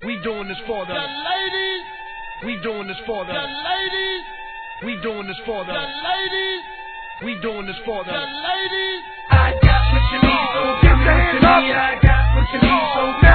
We doing this for them. The ladies. We doing this for them. The ladies. We doing this for them. The ladies. We doing this for them. The ladies. I got what you need, so give it to me. I got what you need, so